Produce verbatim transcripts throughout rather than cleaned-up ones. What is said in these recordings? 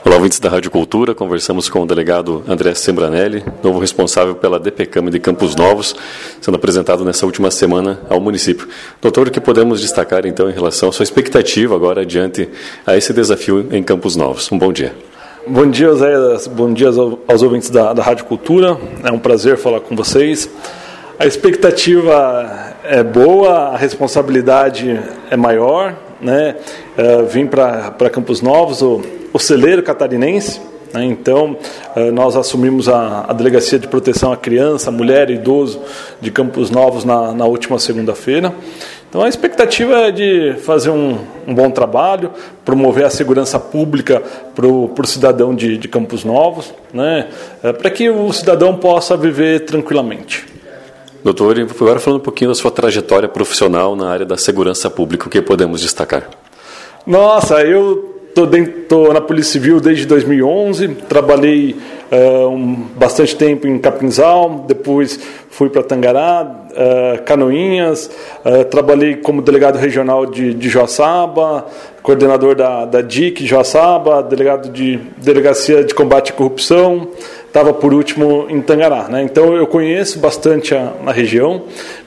Olá, ouvintes da Rádio Cultura, conversamos com o delegado André Sembranelli, novo responsável pela DPCAM de Campos Novos, sendo apresentado nessa última semana ao município. Doutor, o que podemos destacar então em relação à sua expectativa agora diante a esse desafio em Campos Novos? Um bom dia. Bom dia, Zé, bom dia aos ouvintes da, da Rádio Cultura, é um prazer falar com vocês. A expectativa é boa, a responsabilidade é maior, né? Uh, vim para Campos Novos, o, o celeiro catarinense, né? Então uh, nós assumimos a, a Delegacia de Proteção à Criança, Mulher e Idoso de Campos Novos na, na última segunda-feira. Então a expectativa é de fazer um, um bom trabalho, promover a segurança pública para o cidadão de, de Campos Novos, né? Uh, para que o cidadão possa viver tranquilamente. Doutor, agora falando um pouquinho da sua trajetória profissional na área da segurança pública, o que podemos destacar? Nossa, eu estou na Polícia Civil desde dois mil e onze, trabalhei uh, um, bastante tempo em Capinzal, depois fui para Tangará, uh, Canoinhas, uh, trabalhei como delegado regional de, de Joaçaba, coordenador da, da D I C Joaçaba, delegado de Delegacia de Combate à Corrupção, estava por último em Tangará, né? Então eu conheço bastante a, a região,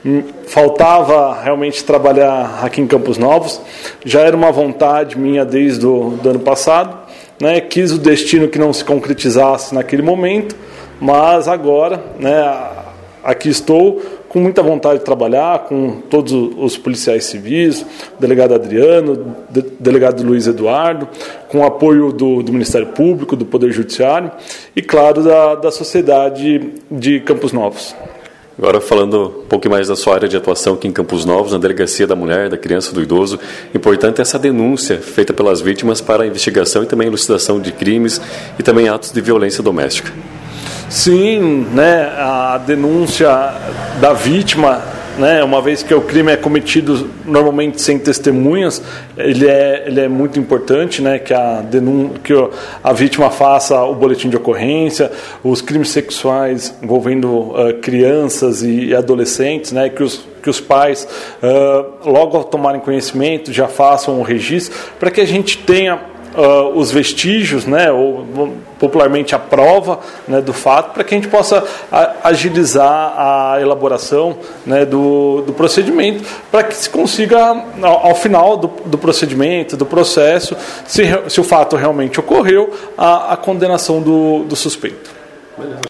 faltava realmente trabalhar aqui em Campos Novos, já era uma vontade minha desde o do ano passado, né? Quis o destino que não se concretizasse naquele momento, mas agora, né, aqui estou com muita vontade de trabalhar com todos os policiais civis, o delegado Adriano, o delegado Luiz Eduardo, com o apoio do, do Ministério Público, do Poder Judiciário e, claro, da, da sociedade de Campos Novos. Agora falando um pouco mais da sua área de atuação aqui em Campos Novos, na Delegacia da Mulher, da Criança e do Idoso, importante essa denúncia feita pelas vítimas para a investigação e também elucidação de crimes e também atos de violência doméstica. Sim, né, a denúncia da vítima, né, uma vez que o crime é cometido normalmente sem testemunhas, ele é, ele é muito importante, né, que, a denun- que a vítima faça o boletim de ocorrência, os crimes sexuais envolvendo uh, crianças e adolescentes, né, que os que os pais, uh, logo ao tomarem conhecimento, já façam o registro, para que a gente tenha Uh, os vestígios, né, ou popularmente a prova, né, do fato, para que a gente possa a, agilizar a elaboração, né, do, do procedimento, para que se consiga, ao, ao final do, do procedimento, do processo, se, se o fato realmente ocorreu, a, a condenação do, do suspeito.